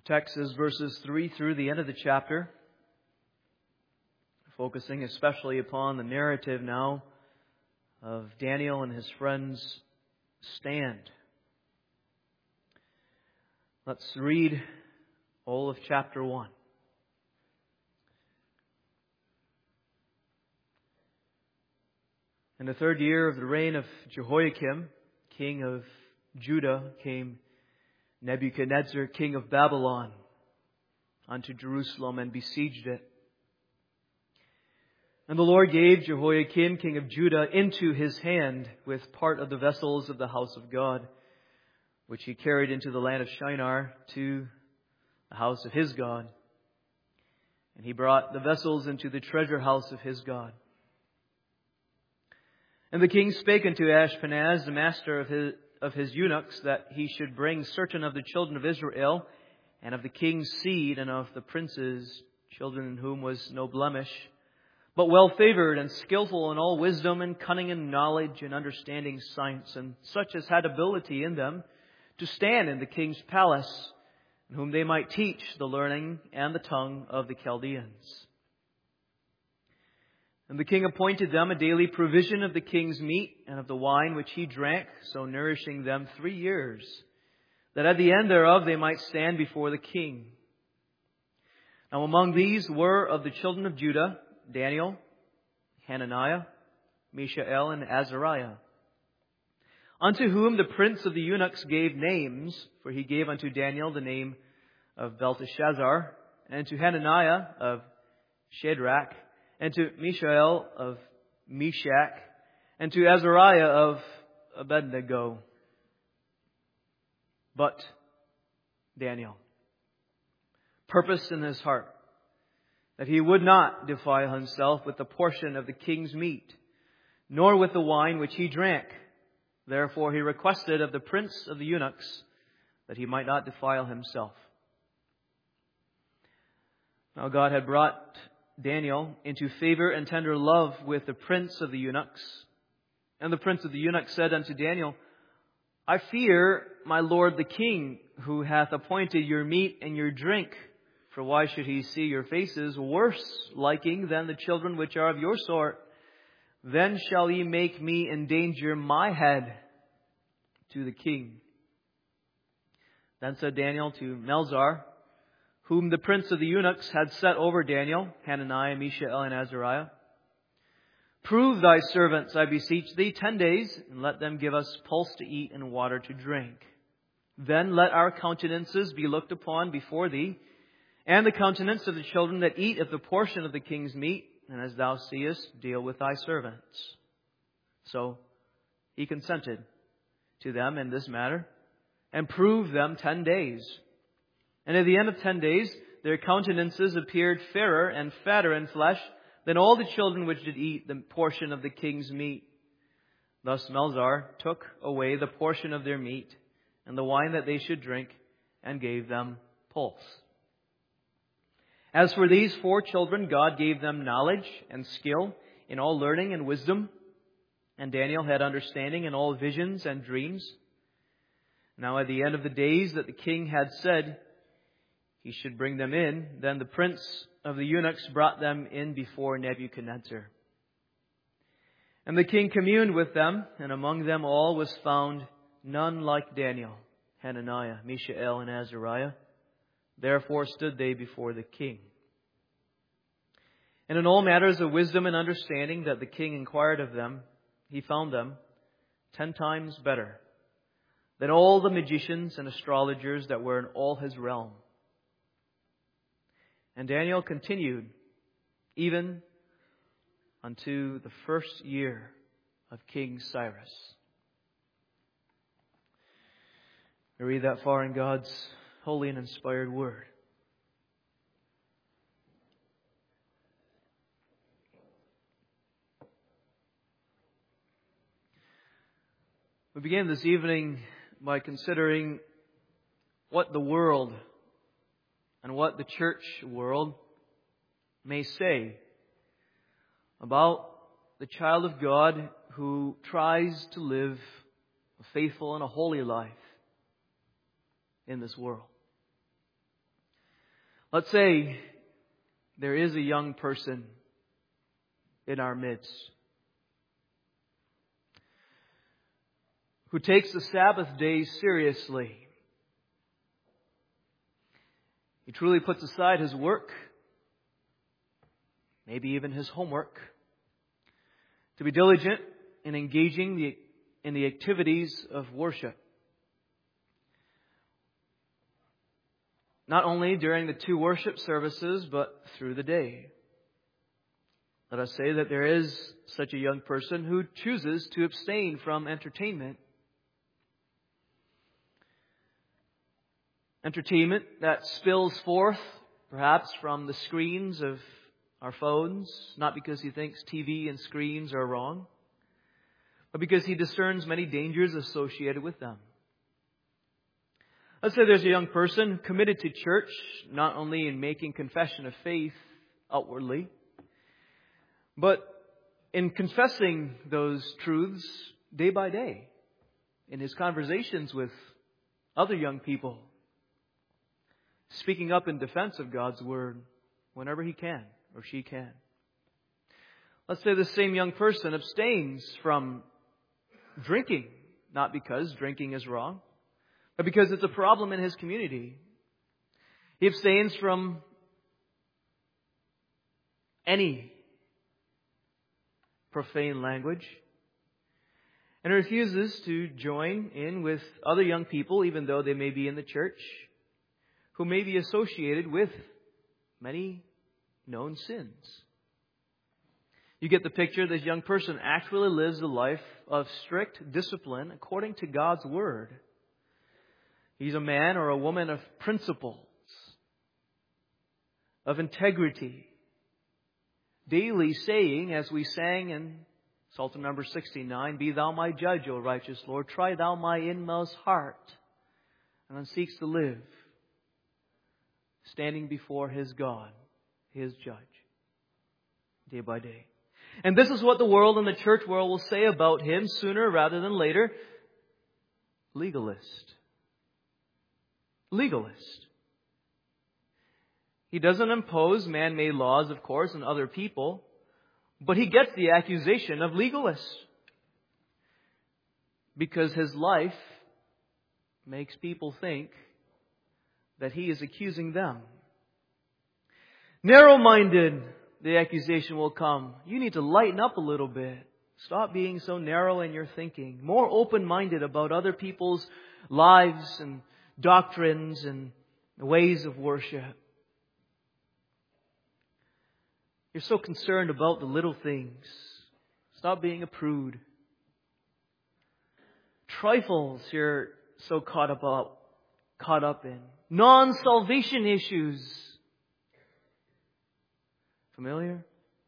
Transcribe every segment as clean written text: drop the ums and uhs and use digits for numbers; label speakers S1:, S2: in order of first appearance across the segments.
S1: text is verses 3 through the end of the chapter, focusing especially upon the narrative now of Daniel and his friends' stand. Let's read all of chapter 1. In the 3rd year of the reign of Jehoiakim, king of Judah, came Nebuchadnezzar, king of Babylon, unto Jerusalem and besieged it. And the Lord gave Jehoiakim, king of Judah, into his hand with part of the vessels of the house of God, which he carried into the land of Shinar to the house of his God. And he brought the vessels into the treasure house of his God. And the king spake unto Ashpenaz, the master of his eunuchs, that he should bring certain of the children of Israel, and of the king's seed, and of the princes, children in whom was no blemish, but well favored and skillful in all wisdom and cunning and knowledge and understanding science, and such as had ability in them to stand in the king's palace, and whom they might teach the learning and the tongue of the Chaldeans. And the king appointed them a daily provision of the king's meat and of the wine which he drank, so nourishing them 3 years, that at the end thereof they might stand before the king. Now among these were of the children of Judah, Daniel, Hananiah, Mishael, and Azariah, unto whom the prince of the eunuchs gave names, for he gave unto Daniel the name of Belteshazzar, and to Hananiah of Shadrach, and to Mishael of Meshach, and to Azariah of Abednego. But Daniel purposed in his heart that he would not defile himself with the portion of the king's meat, nor with the wine which he drank. Therefore he requested of the prince of the eunuchs that he might not defile himself. Now God had brought Daniel into favor and tender love with the prince of the eunuchs. And the prince of the eunuchs said unto Daniel, I fear my lord the king, who hath appointed your meat and your drink. For why should he see your faces worse liking than the children which are of your sort? Then shall ye make me endanger my head to the king. Then said Daniel to Melzar, whom the prince of the eunuchs had set over Daniel, Hananiah, Mishael, and Azariah, prove thy servants, I beseech thee, 10 days, and let them give us pulse to eat and water to drink. Then let our countenances be looked upon before thee, and the countenance of the children that eat of the portion of the king's meat, and as thou seest, deal with thy servants. So he consented to them in this matter, and proved them 10 days. And at the end of 10 days, their countenances appeared fairer and fatter in flesh than all the children which did eat the portion of the king's meat. Thus Melzar took away the portion of their meat and the wine that they should drink, and gave them pulse. As for these 4 children, God gave them knowledge and skill in all learning and wisdom, and Daniel had understanding in all visions and dreams. Now at the end of the days that the king had said he should bring them in, then the prince of the eunuchs brought them in before Nebuchadnezzar. And the king communed with them, and among them all was found none like Daniel, Hananiah, Mishael, and Azariah. Therefore stood they before the king. And in all matters of wisdom and understanding that the king inquired of them, he found them 10 times better than all the magicians and astrologers that were in all his realm. And Daniel continued even unto the 1st year of King Cyrus. I read that far in God's holy and inspired word. We begin this evening by considering what the world and what the church world may say about the child of God who tries to live a faithful and a holy life in this world. Let's say there is a young person in our midst who takes the Sabbath day seriously. He truly puts aside his work, maybe even his homework, to be diligent in engaging in the activities of worship. Not only during the 2 worship services, but through the day. Let us say that there is such a young person who chooses to abstain from entertainment. Entertainment that spills forth, perhaps from the screens of our phones, not because he thinks TV and screens are wrong, but because he discerns many dangers associated with them. Let's say there's a young person committed to church, not only in making confession of faith outwardly, but in confessing those truths day by day in his conversations with other young people, speaking up in defense of God's Word whenever he can or she can. Let's say the same young person abstains from drinking, not because drinking is wrong, but because it's a problem in his community. He abstains from any profane language and refuses to join in with other young people, even though they may be in the church, who may be associated with many known sins. You get the picture. This young person actually lives a life of strict discipline according to God's Word. He's a man or a woman of principles, of integrity, daily saying, as we sang in Psalm number 69, "Be thou my judge, O righteous Lord, try thou my inmost heart," and then seeks to live, standing before his God, his judge, day by day. And this is what the world and the church world will say about him sooner rather than later. Legalist. Legalist. He doesn't impose man-made laws, of course, on other people, but he gets the accusation of legalist because his life makes people think that he is accusing them. Narrow-minded, the accusation will come. You need to lighten up a little bit. Stop being so narrow in your thinking. More open-minded about other people's lives and doctrines and ways of worship. You're so concerned about the little things. Stop being a prude. Trifles you're so caught up in. Non-salvation issues. Familiar?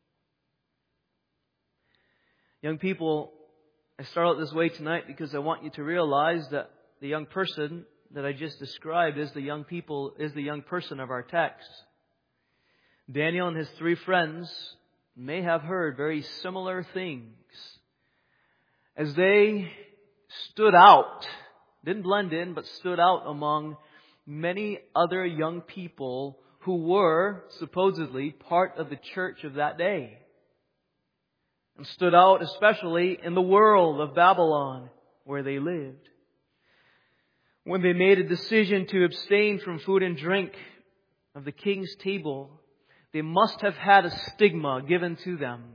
S1: Young people, I start out this way tonight because I want you to realize that the young person that I just described is the young person of our text. Daniel and his 3 friends may have heard very similar things as they stood out, didn't blend in, but stood out among many other young people who were supposedly part of the church of that day. And stood out especially in the world of Babylon where they lived. When they made a decision to abstain from food and drink of the king's table, they must have had a stigma given to them.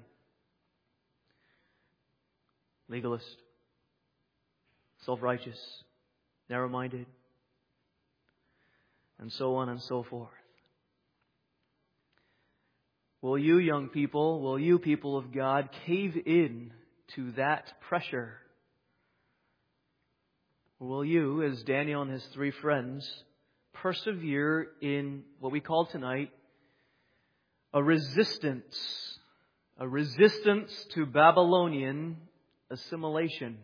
S1: Legalist, self-righteous, narrow-minded, and so on and so forth. Will you, young people, will you, people of God, cave in to that pressure? Or will you, as Daniel and his 3 friends, persevere in what we call tonight a resistance to Babylonian assimilation?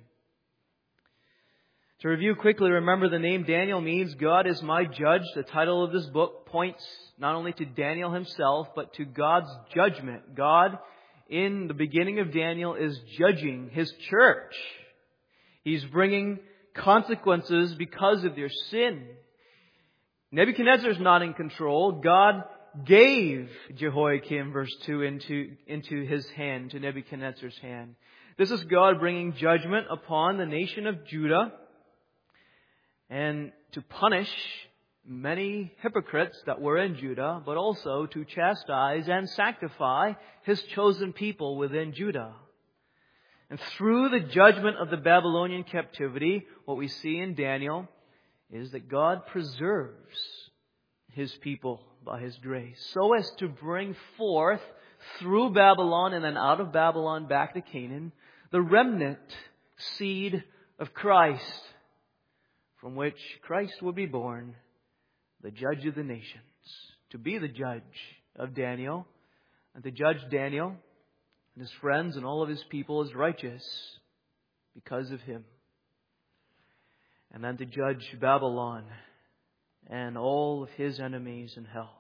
S1: To review quickly, remember the name Daniel means God is my judge. The title of this book points not only to Daniel himself, but to God's judgment. God, in the beginning of Daniel, is judging His church. He's bringing consequences because of their sin. Nebuchadnezzar is not in control. God gave Jehoiakim, verse 2, into his hand, to Nebuchadnezzar's hand. This is God bringing judgment upon the nation of Judah and to punish many hypocrites that were in Judah, but also to chastise and sanctify His chosen people within Judah. And through the judgment of the Babylonian captivity, what we see in Daniel is that God preserves His people by His grace, so as to bring forth through Babylon and then out of Babylon back to Canaan, the remnant seed of Christ, from which Christ will be born, the judge of the nations, to be the judge of Daniel, and to judge Daniel and his friends and all of his people as righteous because of him. And then to judge Babylon and all of his enemies in hell.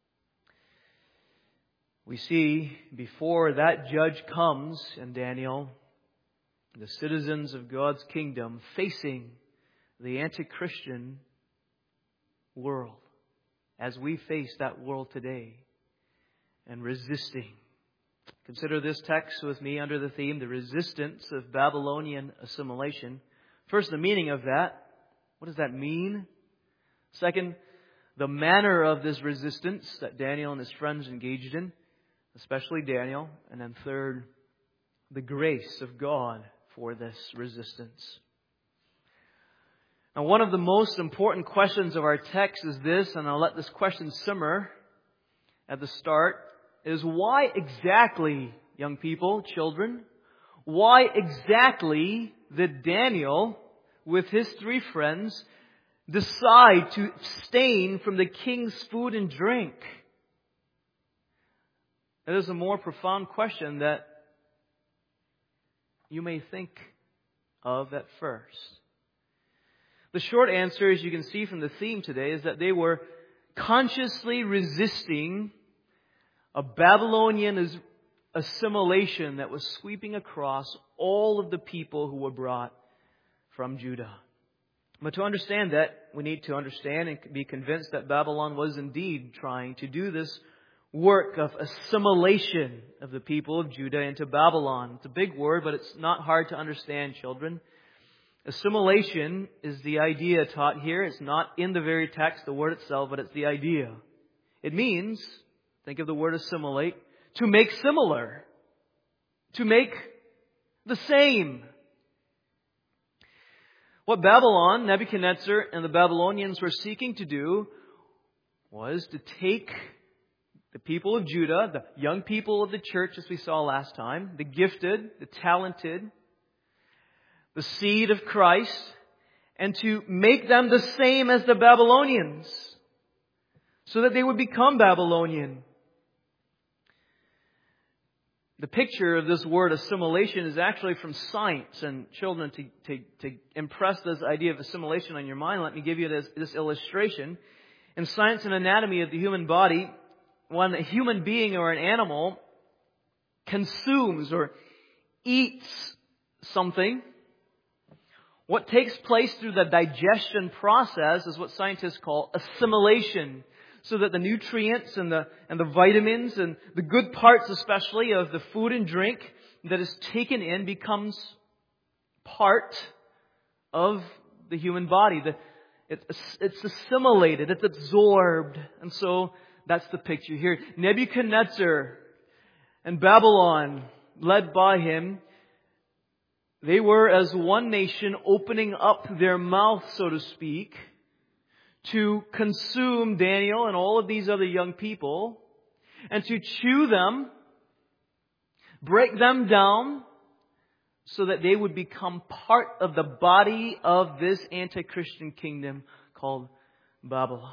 S1: We see before that judge comes in Daniel, the citizens of God's kingdom facing the anti-Christian world as we face that world today and resisting. Consider this text with me under the theme, the resistance of Babylonian assimilation. First, the meaning of that. What does that mean? Second, the manner of this resistance that Daniel and his friends engaged in, especially Daniel. And then third, the grace of God for this resistance. Now, one of the most important questions of our text is this, and I'll let this question simmer at the start, is why exactly, young people, children, why exactly did Daniel, with his three friends, decide to abstain from the king's food and drink? It is a more profound question that you may think of at first. The short answer, as you can see from the theme today, is that they were consciously resisting a Babylonian assimilation that was sweeping across all of the people who were brought from Judah. But to understand that, we need to understand and be convinced that Babylon was indeed trying to do this work of assimilation of the people of Judah into Babylon. It's a big word, but it's not hard to understand, children. Assimilation is the idea taught here. It's not in the very text, the word itself, but it's the idea. It means, think of the word assimilate, to make similar, to make the same. What Babylon, Nebuchadnezzar, and the Babylonians were seeking to do was to take the people of Judah, the young people of the church, as we saw last time, the gifted, the talented, the seed of Christ, and to make them the same as the Babylonians, so that they would become Babylonian. The picture of this word assimilation is actually from science. And children, to impress this idea of assimilation on your mind, let me give you this illustration. In science and anatomy of the human body, when a human being or an animal consumes or eats something, what takes place through the digestion process is what scientists call assimilation. So that the nutrients and the vitamins and the good parts especially of the food and drink that is taken in becomes part of the human body. It's assimilated, it's absorbed. And so that's the picture here. Nebuchadnezzar and Babylon, led by him, they were as one nation opening up their mouth, so to speak, to consume Daniel and all of these other young people, and to chew them, break them down, so that they would become part of the body of this anti-Christian kingdom called Babylon.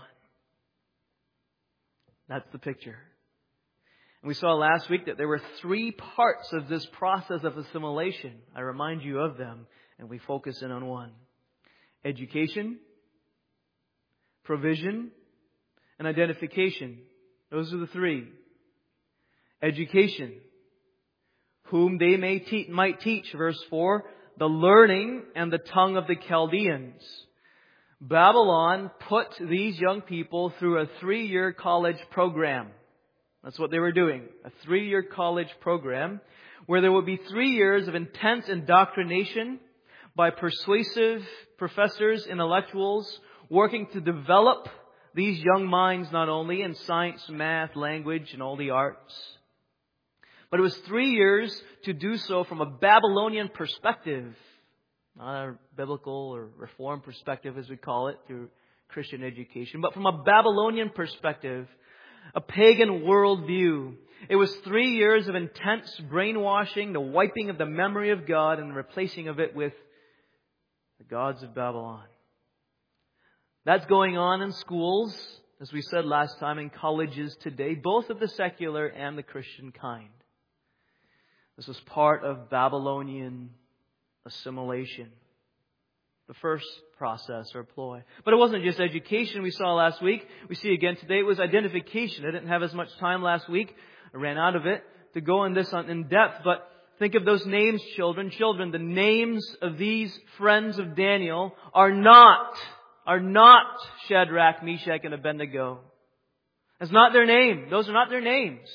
S1: That's the picture. And we saw last week that there were 3 parts of this process of assimilation. I remind you of them, and we focus in on one. Education, provision, and identification. Those are the 3. Education. Whom they might teach, verse 4, the learning and the tongue of the Chaldeans. Babylon put these young people through a 3-year college program. That's what they were doing. A 3-year college program where there would be 3 years of intense indoctrination by persuasive professors, intellectuals, working to develop these young minds not only in science, math, language, and all the arts, but it was 3 years to do so from a Babylonian perspective. Not a biblical or reform perspective, as we call it, through Christian education, but from a Babylonian perspective, a pagan worldview. It was 3 years of intense brainwashing, the wiping of the memory of God and the replacing of it with the gods of Babylon. That's going on in schools, as we said last time, in colleges today, both of the secular and the Christian kind. This was part of Babylonian assimilation. The first process or ploy. But it wasn't just education we saw last week. We see again today it was identification. I didn't have as much time last week. I ran out of it to go in this in depth. But think of those names, children. Children, the names of these friends of Daniel are not Shadrach, Meshach, and Abednego. That's not their name. Those are not their names.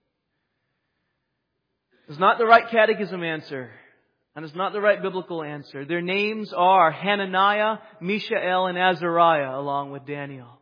S1: It's not the right catechism answer. And it's not the right biblical answer. Their names are Hananiah, Mishael, and Azariah, along with Daniel.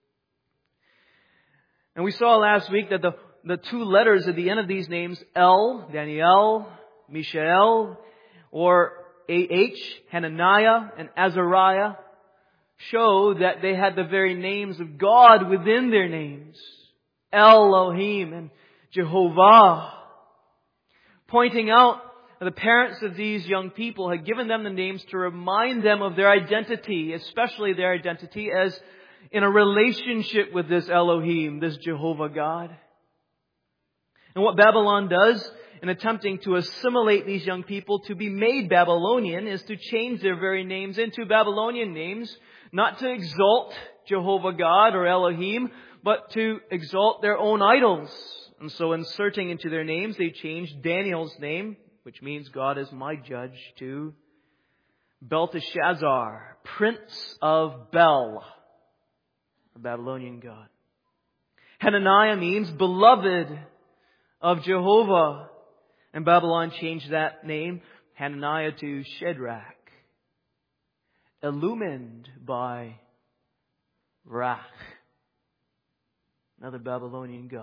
S1: And we saw last week that the 2 letters at the end of these names, El, Daniel, Mishael, or A-H, Hananiah, and Azariah, show that they had the very names of God within their names. Elohim and Jehovah. Pointing out the parents of these young people had given them the names to remind them of their identity, especially their identity as in a relationship with this Elohim, this Jehovah God. And what Babylon does in attempting to assimilate these young people to be made Babylonian is to change their very names into Babylonian names, not to exalt Jehovah God or Elohim, but to exalt their own idols. And so inserting into their names, they changed Daniel's name, which means God is my judge, to Belteshazzar, Prince of Bel, a Babylonian god. Hananiah means beloved of Jehovah. And Babylon changed that name, Hananiah, to Shadrach, illumined by Rach, another Babylonian god.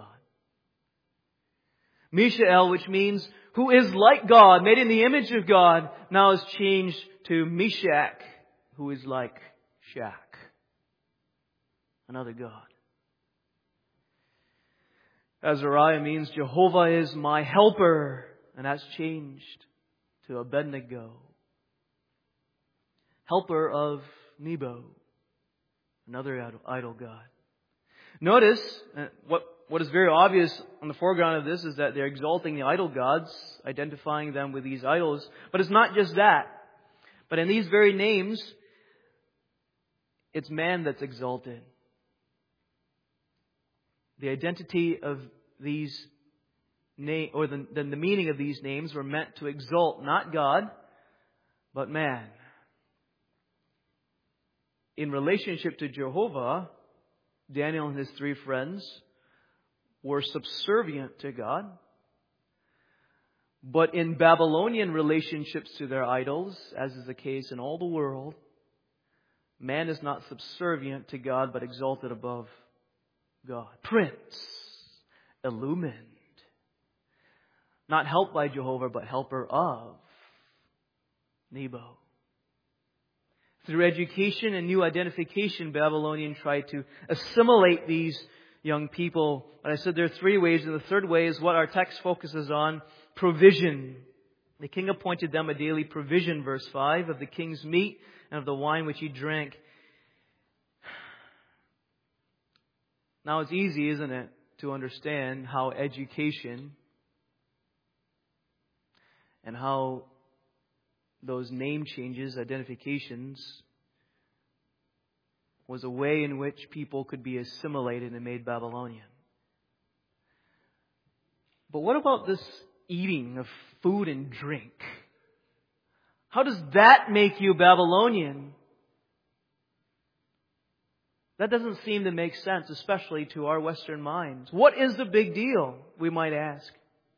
S1: Mishael, which means who is like God, made in the image of God, now is changed to Meshach, who is like Shach, another god. Azariah means Jehovah is my helper, and that's changed to Abednego, helper of Nebo, another idol god. Notice what is very obvious on the foreground of this is that they're exalting the idol gods, identifying them with these idols. But it's not just that. But in these very names, it's man that's exalted. The identity of these names, or the meaning of these names were meant to exalt not God, but man. In relationship to Jehovah, Daniel and his 3 friends were subservient to God. But in Babylonian relationships to their idols, as is the case in all the world, man is not subservient to God, but exalted above God. Prince, illumined. Not helped by Jehovah, but helper of Nebo. Through education and new identification, Babylonian tried to assimilate these young people. And I said there are 3 ways, and the third way is what our text focuses on, provision. The king appointed them a daily provision, verse 5, of the king's meat and of the wine which he drank. Now it's easy, isn't it, to understand how education and how those name changes, identifications, was a way in which people could be assimilated and made Babylonian. But what about this eating of food and drink? How does that make you Babylonian? That doesn't seem to make sense, especially to our Western minds. What is the big deal, we might ask?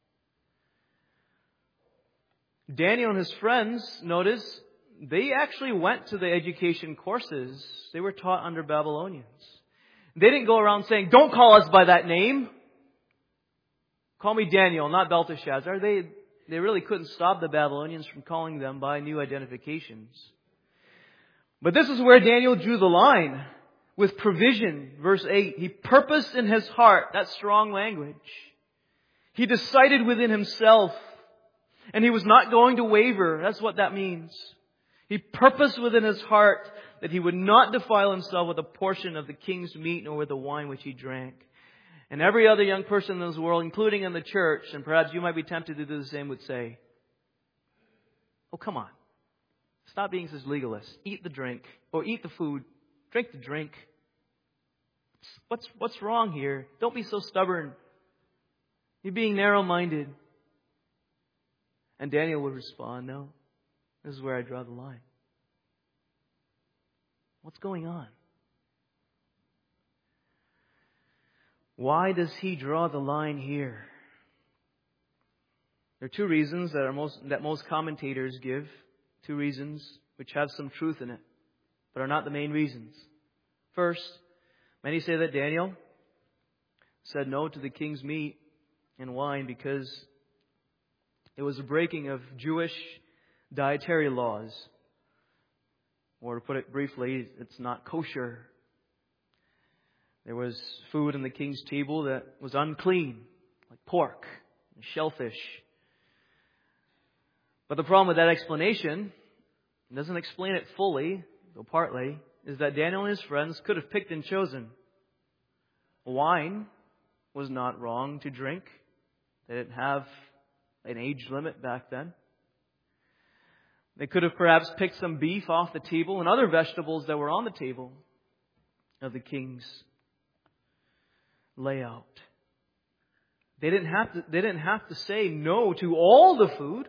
S1: Daniel and his friends, notice, they actually went to the education courses. They were taught under Babylonians. They didn't go around saying, "Don't call us by that name. Call me Daniel, not Belteshazzar." They really couldn't stop the Babylonians from calling them by new identifications. But this is where Daniel drew the line with provision. Verse 8, he purposed in his heart, that's strong language. He decided within himself, and he was not going to waver. That's what that means. He purposed within his heart that he would not defile himself with a portion of the king's meat nor with the wine which he drank. And every other young person in this world, including in the church, and perhaps you might be tempted to do the same, would say, "Oh, come on. Stop being such legalist. Eat the drink, or eat the food. Drink the drink. What's wrong here? Don't be so stubborn. You're being narrow-minded." And Daniel would respond, "No, this is where I draw the line." What's going on? Why does he draw the line here? There are two reasons that most commentators give. Two reasons which have some truth in it, but are not the main reasons. First, many say that Daniel said no to the king's meat and wine because it was a breaking of Jewish dietary laws. Or to put it briefly, it's not kosher. There was food on the king's table that was unclean, like pork and shellfish. But the problem with that explanation, it doesn't explain it fully, though partly, is that Daniel and his friends could have picked and chosen. Wine was not wrong to drink. They didn't have an age limit back then. They could have perhaps picked some beef off the table and other vegetables that were on the table of the king's layout. They didn't have to say no to all the food.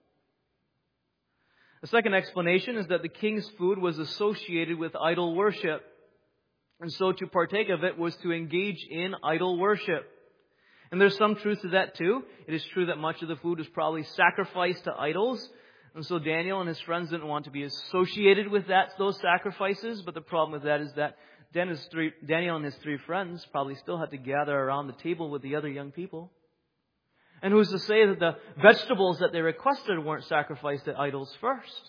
S1: The second explanation is that the king's food was associated with idol worship. And so to partake of it was to engage in idol worship. And there's some truth to that too. It is true that much of the food was probably sacrificed to idols. And so Daniel and his friends didn't want to be associated with those sacrifices. But the problem with that is that Daniel and his three friends probably still had to gather around the table with the other young people. And who's to say that the vegetables that they requested weren't sacrificed to idols first?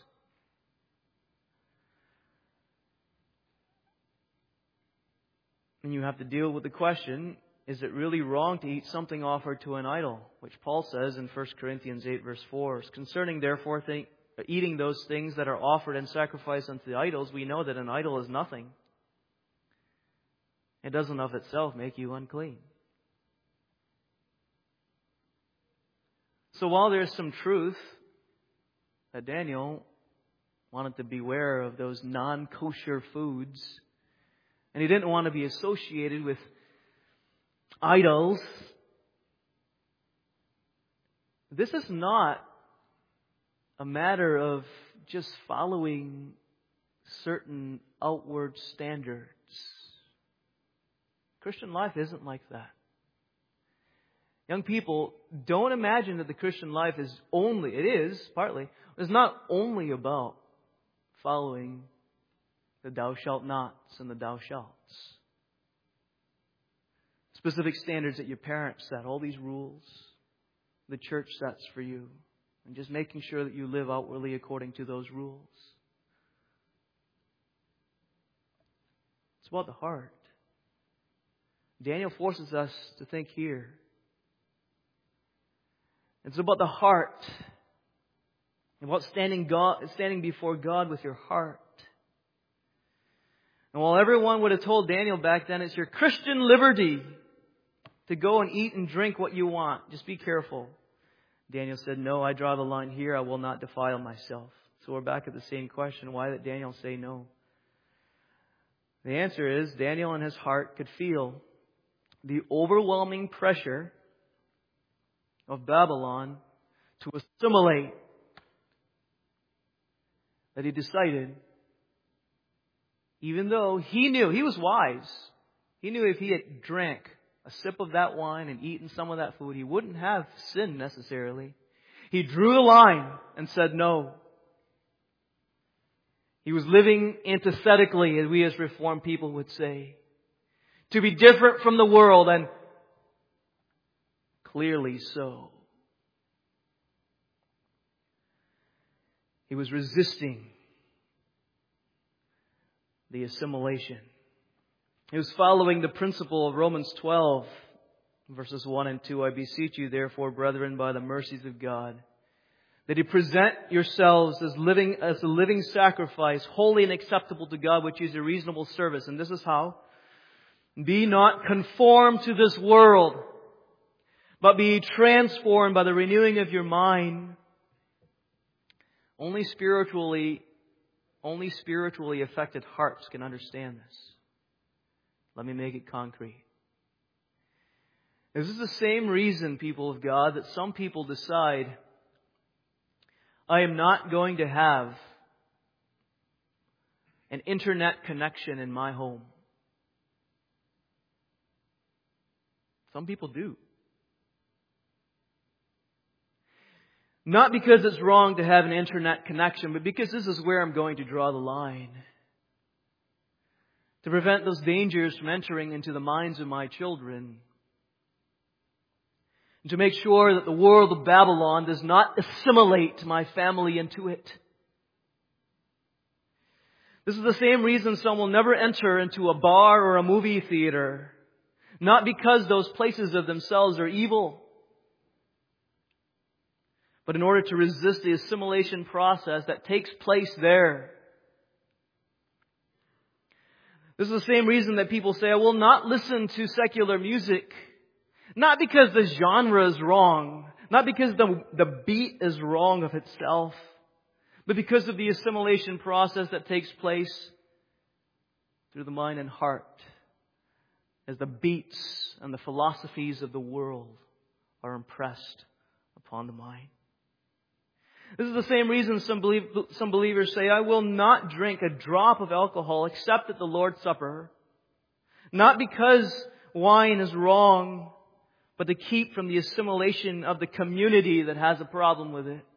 S1: And you have to deal with the question, is it really wrong to eat something offered to an idol? Which Paul says in 1 Corinthians 8 verse 4. Concerning therefore eating those things that are offered and sacrificed unto the idols, we know that an idol is nothing. It doesn't of itself make you unclean. So while there's some truth that Daniel wanted to beware of those non-kosher foods, and he didn't want to be associated with idols, this is not a matter of just following certain outward standards. Christian life isn't like that. Young people, don't imagine that the Christian life is not only about following the thou shalt nots and the thou shalts. Specific standards that your parents set, all these rules the church sets for you, and just making sure that you live outwardly according to those rules. It's about the heart. Daniel forces us to think here. It's about the heart. About standing before God with your heart. And while everyone would have told Daniel back then, it's your Christian liberty to go and eat and drink what you want. Just be careful. Daniel said, "No, I draw the line here. I will not defile myself." So we're back at the same question. Why did Daniel say no? The answer is Daniel in his heart could feel the overwhelming pressure of Babylon to assimilate, that he decided Even though he knew, he was wise. He knew if he had drank a sip of that wine and eaten some of that food, he wouldn't have sinned necessarily. He drew a line and said no. He was living antithetically, as we as Reformed people would say. To be different from the world, and clearly so. He was resisting the assimilation. He was following the principle of Romans 12, verses 1 and 2. I beseech you, therefore, brethren, by the mercies of God, that you present yourselves as a living sacrifice, holy and acceptable to God, which is a reasonable service. And this is how. Be not conformed to this world, but be transformed by the renewing of your mind. Only spiritually affected hearts can understand this. Let me make it concrete. This is the same reason, people of God, that some people decide, I am not going to have an internet connection in my home. Some people do. Not because it's wrong to have an internet connection, but because this is where I'm going to draw the line. To prevent those dangers from entering into the minds of my children. And to make sure that the world of Babylon does not assimilate my family into it. This is the same reason some will never enter into a bar or a movie theater. Not because those places of themselves are evil, but in order to resist the assimilation process that takes place there. This is the same reason that people say, I will not listen to secular music. Not because the genre is wrong, not because the beat is wrong of itself, but because of the assimilation process that takes place through the mind and heart, as the beats and the philosophies of the world are impressed upon the mind. This is the same reason some believers say, I will not drink a drop of alcohol except at the Lord's Supper. Not because wine is wrong, but to keep from the assimilation of the community that has a problem with it.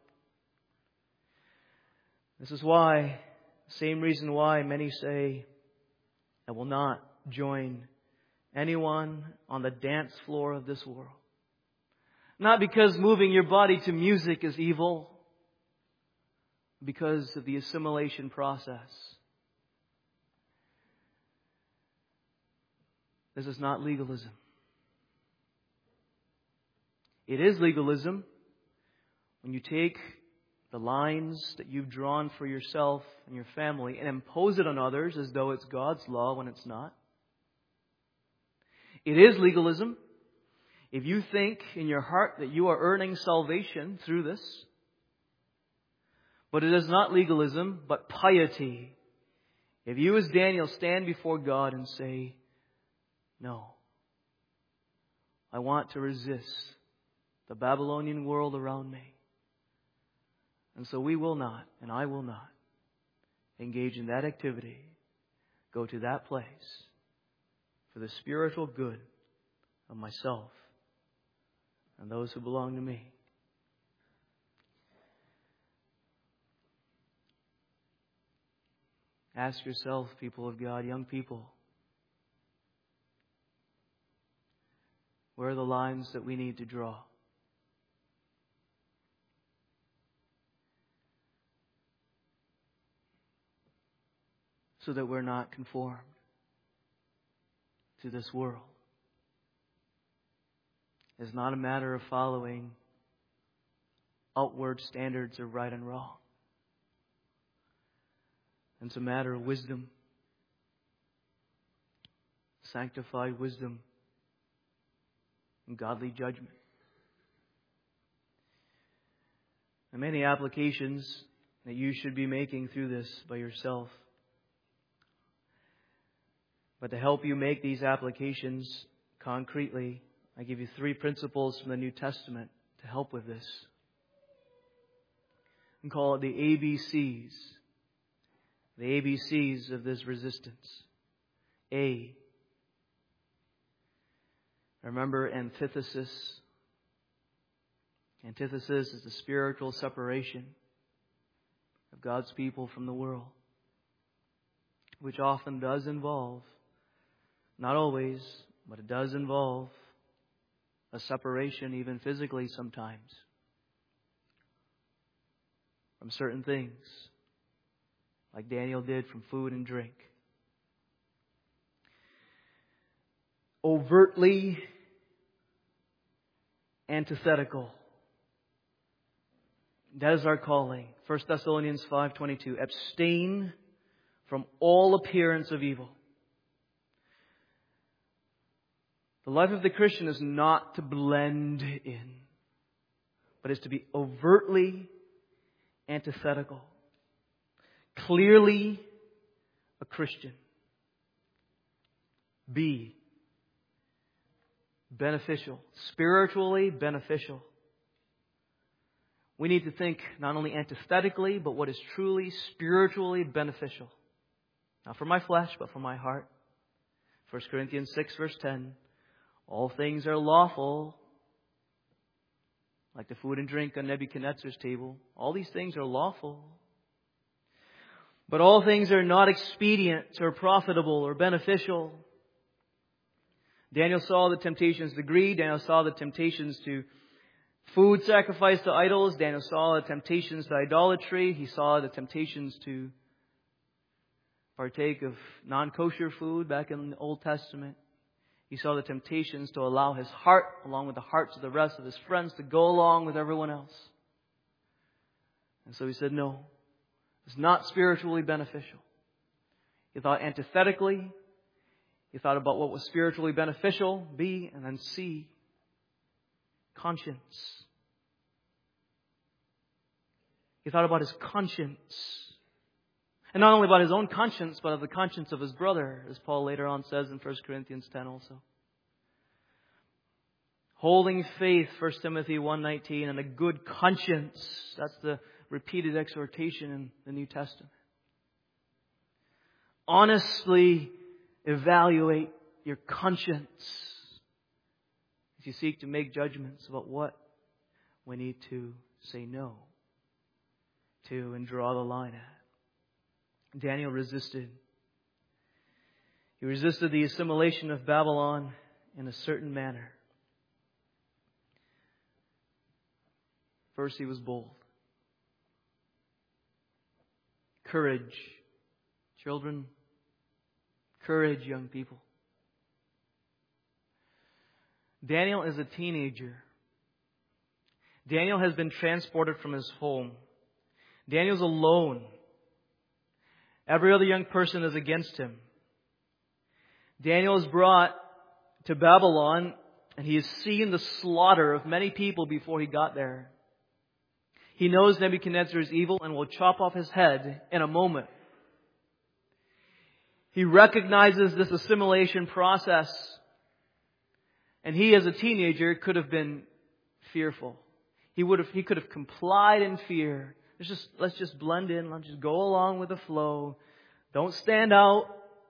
S1: This is why, same reason why many say, I will not join anyone on the dance floor of this world. Not because moving your body to music is evil, because of the assimilation process. This is not legalism. It is legalism when you take the lines that you've drawn for yourself and your family and impose it on others as though it's God's law when it's not. It is legalism if you think in your heart that you are earning salvation through this. But it is not legalism, but piety. If you as Daniel stand before God and say, no, I want to resist the Babylonian world around me. And so we will not, and I will not, engage in that activity, go to that place for the spiritual good of myself and those who belong to me. Ask yourself, people of God, young people, where are the lines that we need to draw? So that we're not conformed to this world. It's not a matter of following outward standards of right and wrong. It's a matter of wisdom, sanctified wisdom, and godly judgment. There are many applications that you should be making through this by yourself. But to help you make these applications concretely, I give you 3 principles from the New Testament to help with this. We call it the ABCs. The ABCs of this resistance. A. Remember antithesis. Antithesis is the spiritual separation of God's people from the world, which often does involve, not always, but it does involve a separation, even physically sometimes, from certain things, like Daniel did from food and drink. Overtly antithetical. That is our calling. 1 Thessalonians 5:22. Abstain from all appearance of evil. The life of the Christian is not to blend in, but is to be overtly antithetical. Clearly a Christian. B. Beneficial. Spiritually beneficial. We need to think not only antithetically, but what is truly spiritually beneficial. Not for my flesh, but for my heart. 1 Corinthians 6 verse 10. All things are lawful. Like the food and drink on Nebuchadnezzar's table. All these things are lawful. But all things are not expedient or profitable or beneficial. Daniel saw the temptations to greed. Daniel saw the temptations to food sacrificed to idols. Daniel saw the temptations to idolatry. He saw the temptations to partake of non-kosher food back in the Old Testament. He saw the temptations to allow his heart, along with the hearts of the rest of his friends, to go along with everyone else. And so he said, no, it's not spiritually beneficial. He thought antithetically. He thought about what was spiritually beneficial, B, and then C, conscience. He thought about his conscience. And not only about his own conscience, but of the conscience of his brother, as Paul later on says in 1 Corinthians 10 also. Holding faith, 1 Timothy 1:19, and a good conscience. That's the repeated exhortation in the New Testament. Honestly evaluate your conscience as you seek to make judgments about what we need to say no to and draw the line at. Daniel resisted. He resisted the assimilation of Babylon in a certain manner. First, he was bold. Courage. Children, courage, young people. Daniel is a teenager. Daniel has been transported from his home. Daniel's alone. Every other young person is against him. Daniel is brought to Babylon, and he has seen the slaughter of many people before he got there. He knows Nebuchadnezzar is evil and will chop off his head in a moment. He recognizes this assimilation process. And he, as a teenager, could have been fearful. He could have complied in fear. Let's just blend in. Let's just go along with the flow. Don't stand out.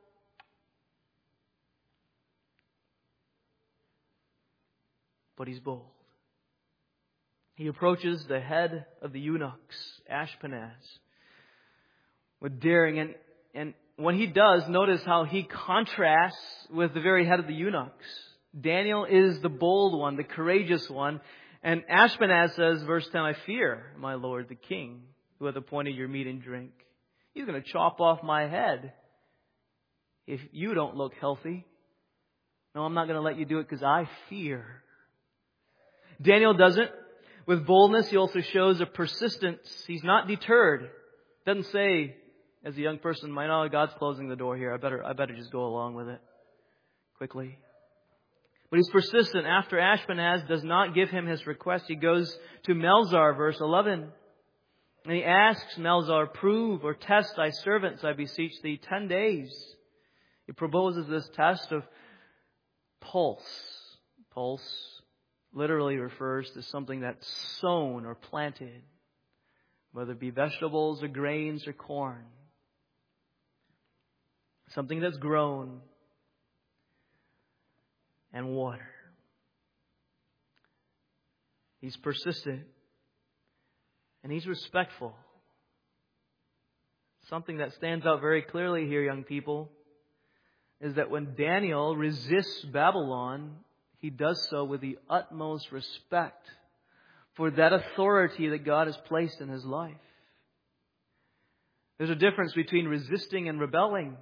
S1: But he's bold. He approaches the head of the eunuchs, Ashpenaz, with daring. And when he does, notice how he contrasts with the very head of the eunuchs. Daniel is the bold one, the courageous one. And Ashpenaz says, verse 10, I fear my lord the king, who hath appointed your meat and drink. He's going to chop off my head if you don't look healthy. No, I'm not going to let you do it because I fear. Daniel doesn't. With boldness, he also shows a persistence. He's not deterred. Doesn't say, as a young person, God's closing the door here. I better just go along with it quickly. But he's persistent. After Ashpenaz does not give him his request, he goes to Melzar, verse 11. And he asks Melzar, prove or test thy servants, I beseech thee, 10 days. He proposes this test of pulse. Pulse literally refers to something that's sown or planted, whether it be vegetables or grains or corn. something that's grown, and water. He's persistent, and he's respectful. Something that stands out very clearly here, young people, is that when Daniel resists Babylon, he does so with the utmost respect for that authority that God has placed in his life. There's a difference between resisting and rebelling.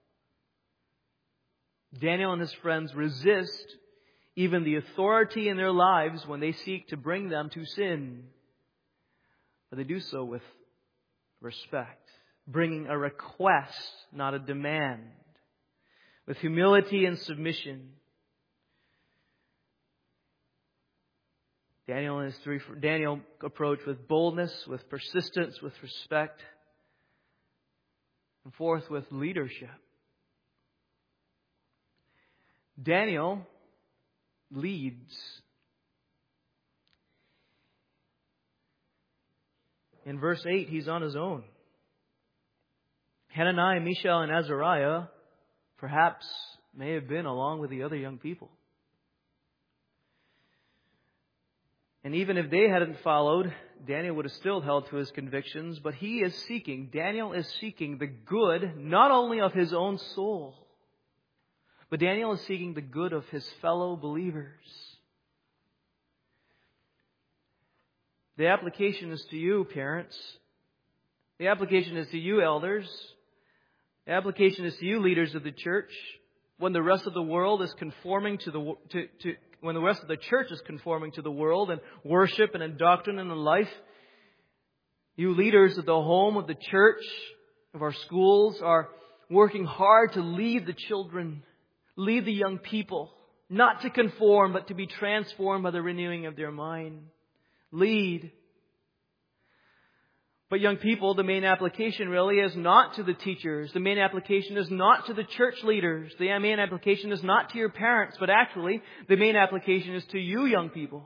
S1: Daniel and his friends resist even the authority in their lives when they seek to bring them to sin. But they do so with respect, bringing a request, not a demand, with humility and submission. Daniel approached with boldness, with persistence, with respect, and fourth, with leadership. Daniel leads. In verse 8, he's on his own. Hananiah, Mishael, and Azariah perhaps may have been along with the other young people. And even if they hadn't followed, Daniel would have still held to his convictions. But Daniel is seeking the good not only of his own soul, but Daniel is seeking the good of his fellow believers. The application is to you, parents. The application is to you, elders. The application is to you, leaders of the church. When the rest of the world is conforming when the rest of the church is conforming to the world and worship and in doctrine and in life, you leaders of the home, of the church, of our schools are working hard to lead the children, lead the young people, not to conform, but to be transformed by the renewing of their mind. Lead. But young people, the main application really is not to the teachers. The main application is not to the church leaders. The main application is not to your parents. But actually, the main application is to you, young people.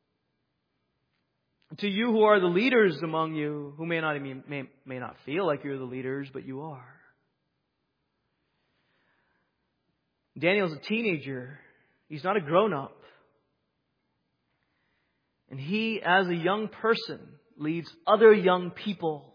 S1: To you who are the leaders among you, who may not feel like you're the leaders, but you are. Daniel's a teenager. He's not a grown-up. And he, as a young person, leads other young people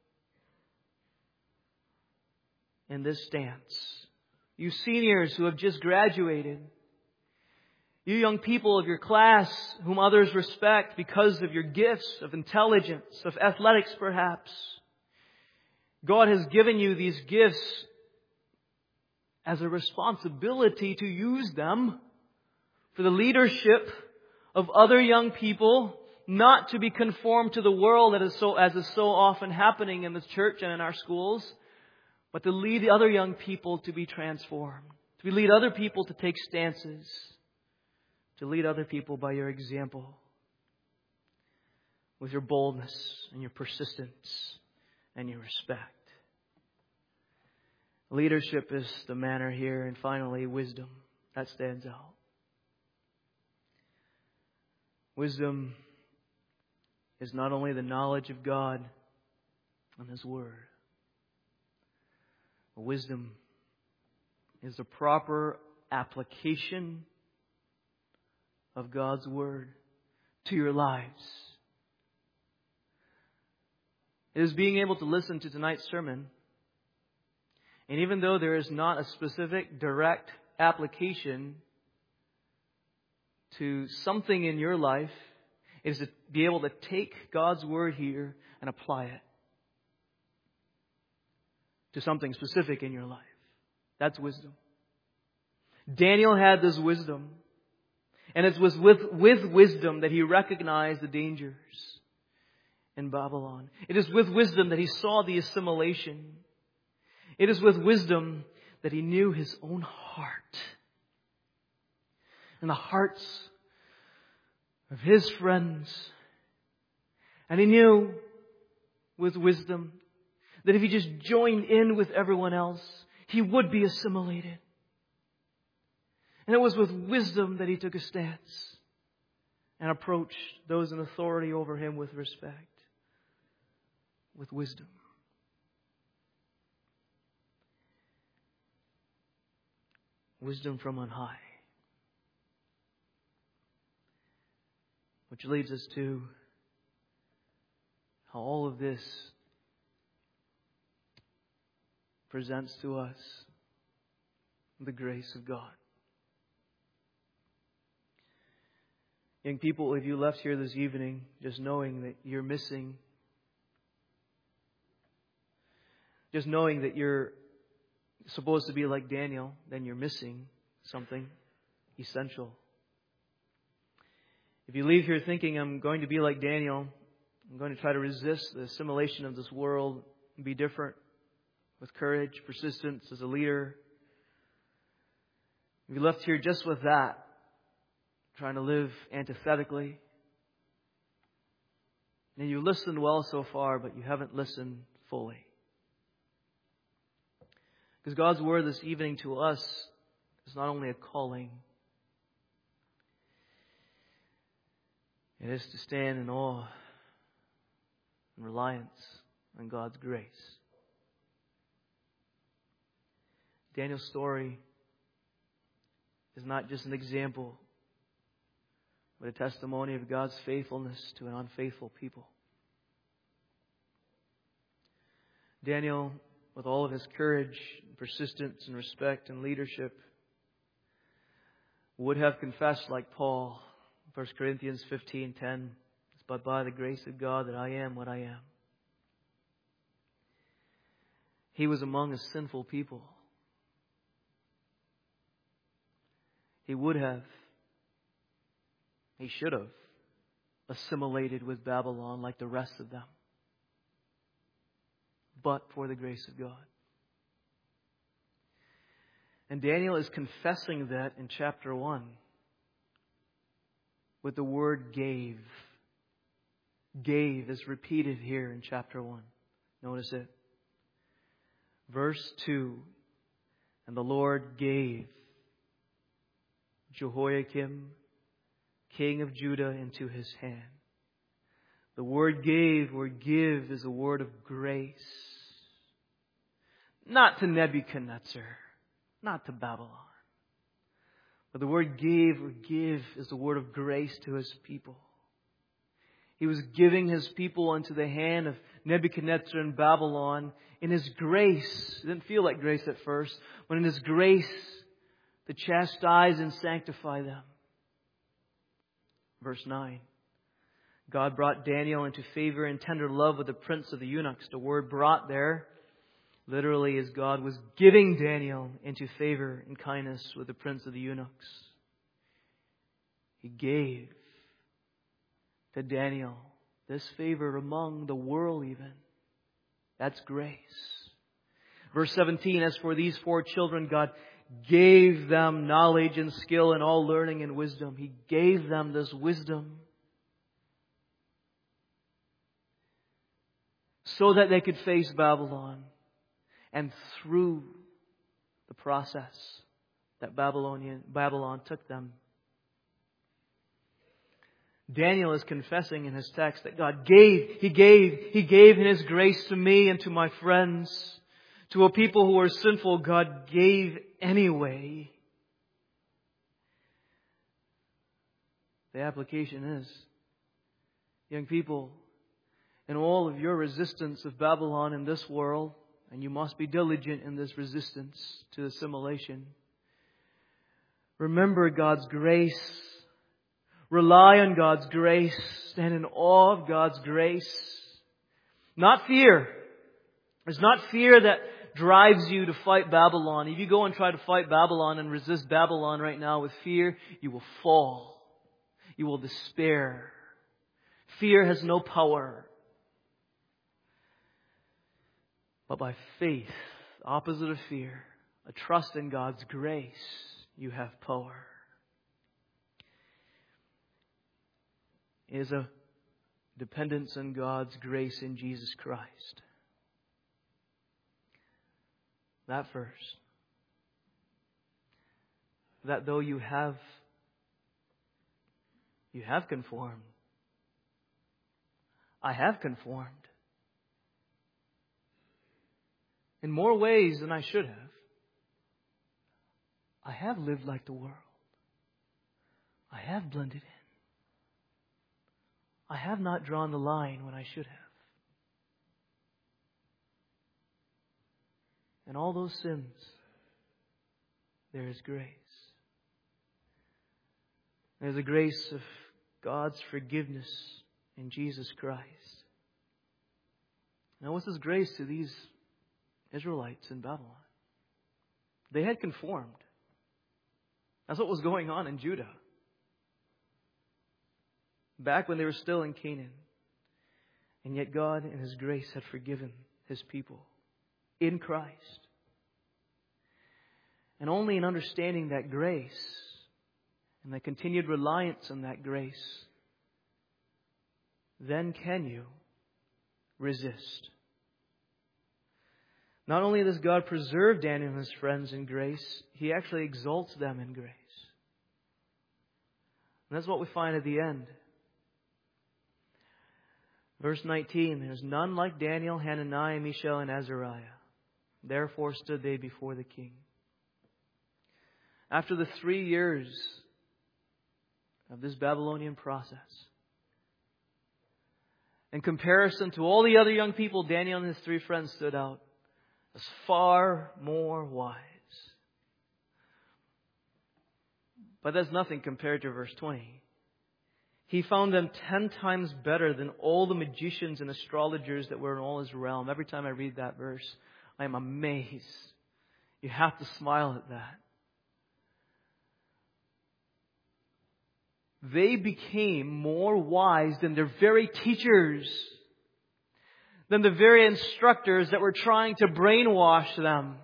S1: in this stance. You seniors who have just graduated. You young people of your class whom others respect because of your gifts of intelligence, of athletics perhaps. God has given you these gifts as a responsibility to use them for the leadership of other young people, not to be conformed to the world as is so often happening in the church and in our schools, but to lead the other young people to be transformed, to lead other people to take stances, to lead other people by your example, with your boldness and your persistence and your respect. Leadership is the manner here, and finally, wisdom. That stands out. Wisdom is not only the knowledge of God and His Word. Wisdom is the proper application of God's Word to your lives. It is being able to listen to tonight's sermon, and even though there is not a specific direct application to something in your life, it is to be able to take God's Word here and apply it to something specific in your life. That's wisdom. Daniel had this wisdom. And it was with wisdom that he recognized the dangers in Babylon. It is with wisdom that he saw the assimilation. It is with wisdom that he knew his own heart and the hearts of his friends. And he knew with wisdom that if he just joined in with everyone else, he would be assimilated. And it was with wisdom that he took a stance and approached those in authority over him with respect. With wisdom. wisdom from on high. Which leads us to how all of this presents to us the grace of God. Young people, if you left here this evening just knowing that you're missing, just knowing that you're supposed to be like Daniel, then you're missing something essential. If you leave here thinking, I'm going to be like Daniel, I'm going to try to resist the assimilation of this world and be different with courage, persistence as a leader. If you left here just with that, trying to live antithetically, and you listened well so far, but you haven't listened fully. Because God's Word this evening to us is not only a calling, it is to stand in awe and reliance on God's grace. Daniel's story is not just an example, but a testimony of God's faithfulness to an unfaithful people. Daniel, with all of his courage, persistence, and respect and leadership, would have confessed like Paul, 1 Corinthians 15:10, it's but by the grace of God that I am what I am. He was among a sinful people. He would have, he should have assimilated with Babylon like the rest of them, but for the grace of God. And Daniel is confessing that in chapter 1 with the word gave. Gave is repeated here in chapter 1. Notice it. Verse 2. And the Lord gave Jehoiakim, king of Judah, into his hand. The word gave or give is a word of grace. Not to Nebuchadnezzar, not to Babylon. But the word gave or give is the word of grace to his people. He was giving his people into the hand of Nebuchadnezzar and Babylon in his grace. It didn't feel like grace at first, but in his grace to chastise and sanctify them. Verse 9. God brought Daniel into favor and tender love with the prince of the eunuchs. The word brought there literally is God was giving Daniel into favor and kindness with the prince of the eunuchs. He gave to Daniel this favor among the world even. That's grace. Verse 17, as for these 4 children, God gave them knowledge and skill and all learning and wisdom. He gave them this wisdom so that they could face Babylon. And through the process that Babylon took them. Daniel is confessing in his text that God gave. He gave in His grace to me and to my friends. To a people who are sinful, God gave anyway. The application is, young people, in all of your resistance of Babylon in this world, and you must be diligent in this resistance to assimilation, remember God's grace. Rely on God's grace. Stand in awe of God's grace. Not fear. It's not fear that drives you to fight Babylon. If you go and try to fight Babylon and resist Babylon right now with fear, you will fall. You will despair. Fear has no power. But by faith, opposite of fear, a trust in God's grace, you have power. It is a dependence on God's grace in Jesus Christ. That first. That though you have conformed. I have conformed. In more ways than I should have. I have lived like the world. I have blended in. I have not drawn the line when I should have. And all those sins, there is grace. There's a grace of God's forgiveness in Jesus Christ. Now, what's His grace to these Israelites in Babylon? They had conformed. That's what was going on in Judah. Back when they were still in Canaan. And yet God in His grace had forgiven His people in Christ. And only in understanding that grace and the continued reliance on that grace, then can you resist. Not only does God preserve Daniel and his friends in grace, He actually exalts them in grace. And that's what we find at the end. Verse 19, there's none like Daniel, Hananiah, Mishael, and Azariah. Therefore stood they before the king. After the 3 years of this Babylonian process, in comparison to all the other young people, Daniel and his 3 friends stood out as far more wise. But that's nothing compared to verse 20. He found them 10 times better than all the magicians and astrologers that were in all his realm. Every time I read that verse, I am amazed. You have to smile at that. They became more wise than their very teachers, than the very instructors that were trying to brainwash them.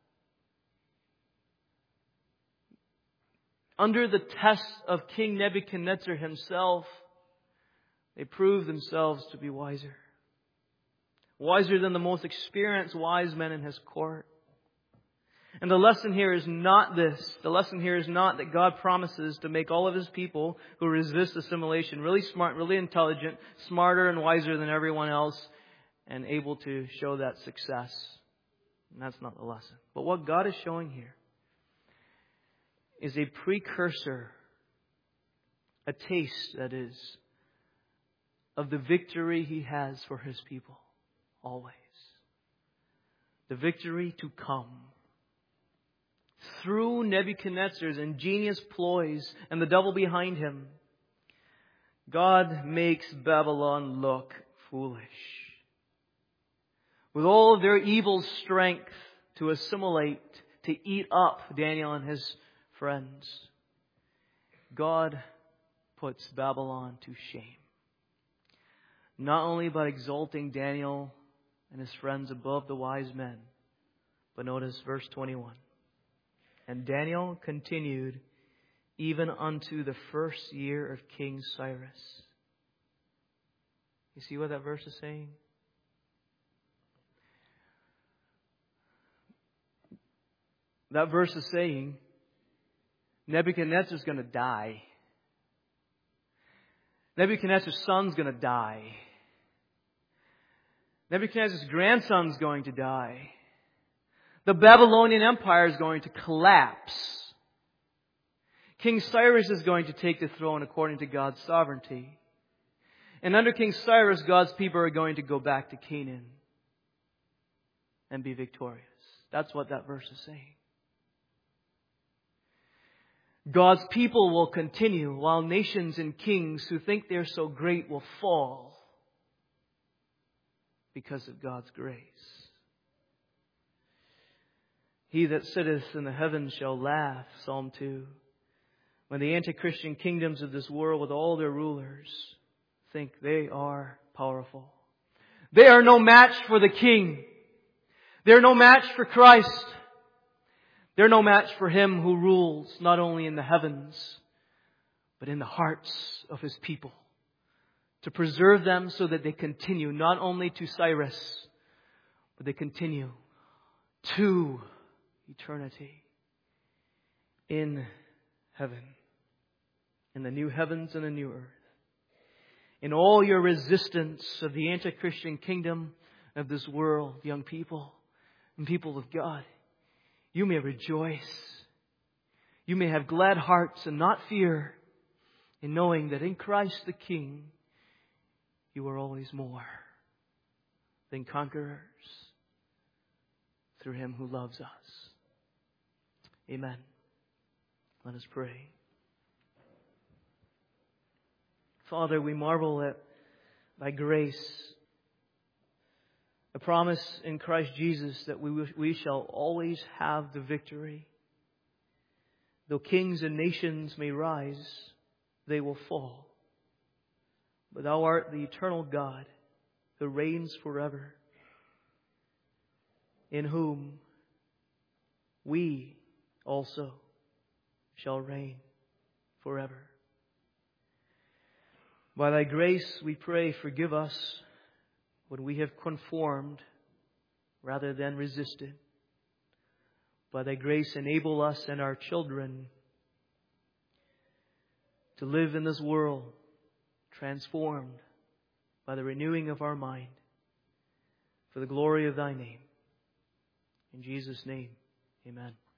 S1: Under the test of King Nebuchadnezzar himself, they proved themselves to be wiser. Wiser than the most experienced wise men in his court. And the lesson here is not this. The lesson here is not that God promises to make all of His people who resist assimilation really smart, really intelligent, smarter and wiser than everyone else, and able to show that success. And that's not the lesson. But what God is showing here is a precursor, a taste, that is, of the victory He has for His people, always. The victory to come. Through Nebuchadnezzar's ingenious ploys and the devil behind him, God makes Babylon look foolish. With all of their evil strength to assimilate, to eat up Daniel and his friends, God puts Babylon to shame. Not only by exalting Daniel and his friends above the wise men, but notice verse 21. And Daniel continued even unto the first year of King Cyrus. You see what that verse is saying? That verse is saying Nebuchadnezzar's going to die. Nebuchadnezzar's son's going to die. Nebuchadnezzar's grandson's going to die. The Babylonian Empire is going to collapse. King Cyrus is going to take the throne according to God's sovereignty. And under King Cyrus, God's people are going to go back to Canaan and be victorious. That's what that verse is saying. God's people will continue while nations and kings who think they're so great will fall because of God's grace. He that sitteth in the heavens shall laugh, Psalm 2. When the anti-Christian kingdoms of this world with all their rulers think they are powerful. They are no match for the King. They're no match for Christ. They're no match for Him who rules not only in the heavens, but in the hearts of His people. To preserve them so that they continue not only to Cyrus, but they continue to eternity in heaven, in the new heavens and the new earth. In all your resistance of the anti-Christian kingdom of this world, young people and people of God, you may rejoice. you may have glad hearts and not fear, in knowing that in Christ the King, you are always more than conquerors through Him who loves us. Amen. Let us pray. Father, we marvel at Thy grace, a promise in Christ Jesus that we shall always have the victory. Though kings and nations may rise, they will fall. But Thou art the eternal God who reigns forever, in whom we also shall reign forever. By Thy grace, we pray, forgive us when we have conformed rather than resisted. By Thy grace, enable us and our children to live in this world transformed by the renewing of our mind for the glory of Thy name. In Jesus' name, amen.